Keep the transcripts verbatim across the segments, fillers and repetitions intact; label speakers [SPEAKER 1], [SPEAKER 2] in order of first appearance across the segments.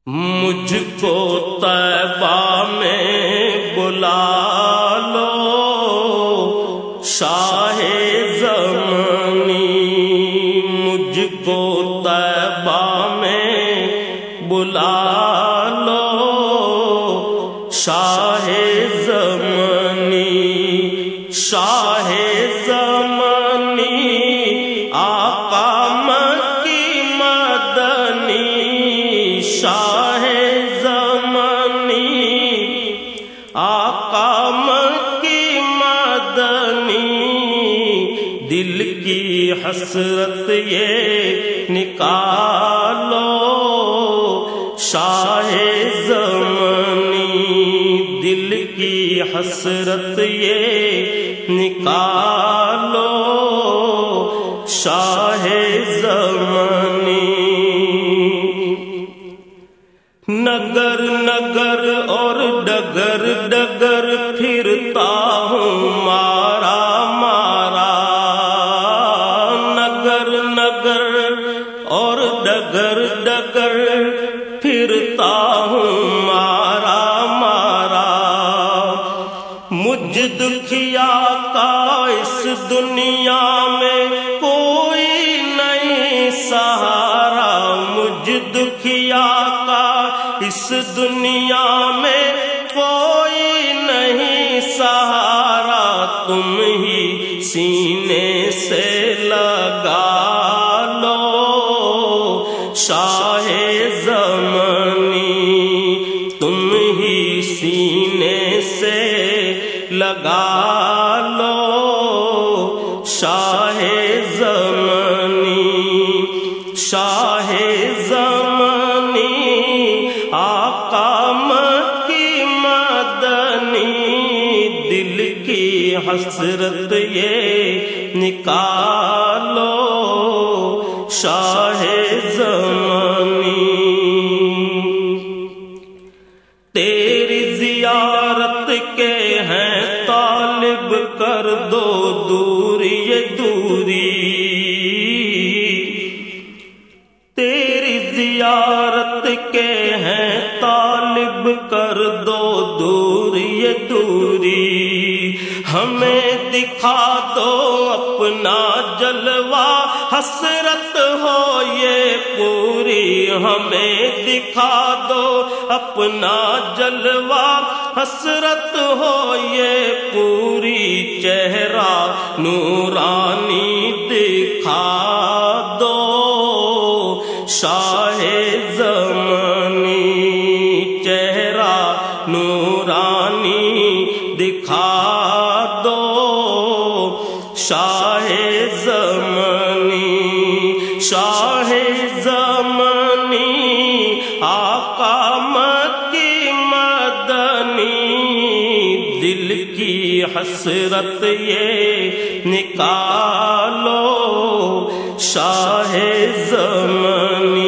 [SPEAKER 1] مجھ کو طیبہ میں بلا لو شاہ زمانی، مجھ کو طیبہ میں بلا لو شاہ زمانی، شاہ زمانی آقا مکی مدنی، شاہ زمانی آقا مکی مدنی، دل کی حسرت یہ نکالو شاہ زمانی، دل کی حسرت یہ نکالو شاہ زمانی۔ نگر نگر اور ڈگر ڈگر پھرتا ہوں مارا مارا، نگر نگر اور ڈگر ڈگر پھرتا ہوں مارا مارا، مجھ دکھیا کا اس دنیا میں کوئی نہیں سہارا، مجھ دکھیا کا اس دنیا میں کوئی نہیں سہارا، تم ہی سینے سے لگا لو شاہ زمانی، تم ہی سینے سے لگا لو شاہ زمانی، شاہ زمانی آقا مکی مدنی، دل کی حسرت یہ نکالو شاہ زمانی۔ تیری زیارت کے ہیں طالب، کر دو دوری یہ دوری، تیری زیارت کے ہیں طالب، کر دو دوری یہ دوری، ہمیں دکھا دو اپنا جلوہ حسرت ہو یہ پوری، ہمیں دکھا دو اپنا جلوہ حسرت ہو یہ پوری، چہرہ نورانی دکھا دو شاہ زمانی، چہرہ نورانی دکھا دو شاہ زمانی، شاہ زمانی آقا مکی مدنی، دل کی حسرت یہ نکالو شاہ زمانی۔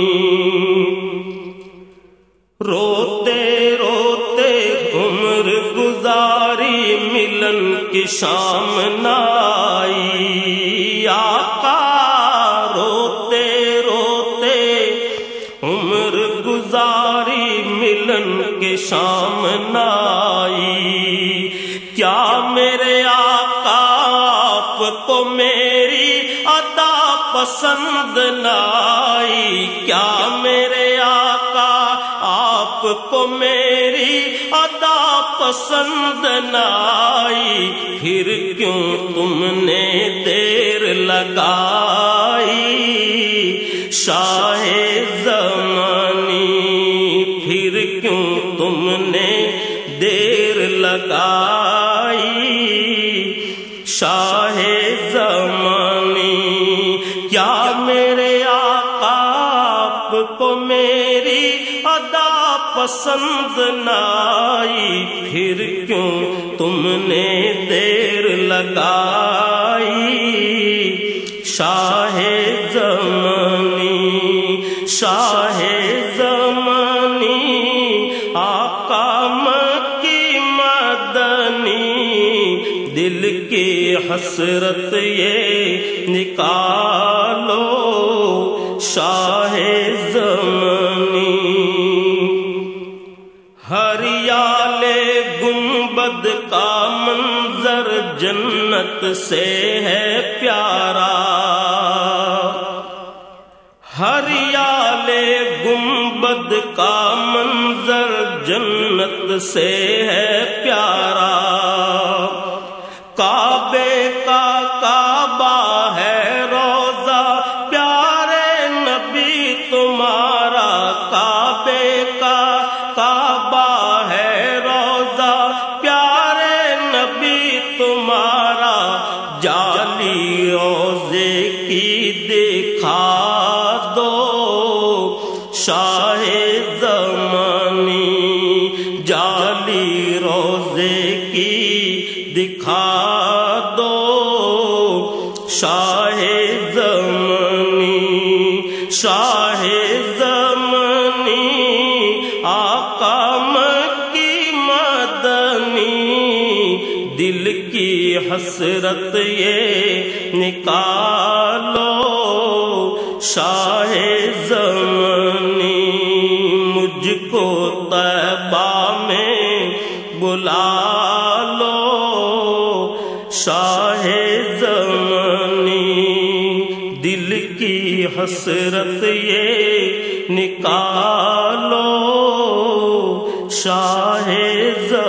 [SPEAKER 1] روتے روتے عمر گزاری، ملن کی شام نہ آئی آقا، روتے روتے عمر گزاری، ملن کی شام نہ آئی، کیا میرے آقا آپ کو میری ادا پسند نہ آئی، کیا میرے آقا آپ کو میری ادا پسند نہ آئی، پھر کیوں تم نے دیر لگائی شاہ زمانی، پھر کیوں تم نے دیر لگائی شاہ زمانی، کیا میرے آقا آپ کو میری ادا پسند نہ آئی، پھر کیوں تم نے دیر لگائی شاہ زمانی، شاہ زمانی آقا مکی مدنی، دل کی حسرت یہ نکالو شاہ زمانی۔ گنبد کا منظر جنت سے ہے پیارا، ہریال گنبد کا منظر جنت سے ہے پیارا، کعبے کا کعبہ ہے روضہ پیارے نبی تمہارا، کعبے کا کعبہ ہے روضہ پیارے نبی تمہارا، جعلی روضے کی دکھا دو شاہ زمانی، جعلی روضے کی دکھا دو شاہ زمانی، شاہ زمانی آقا مکی مدنی، دل کی حسرت یہ نکالو شاہ زمانی، مجھ کو طیبہ میں بلا لو شاہ زمانی، دل کی حسرت یہ نکالو شاہ زمانی۔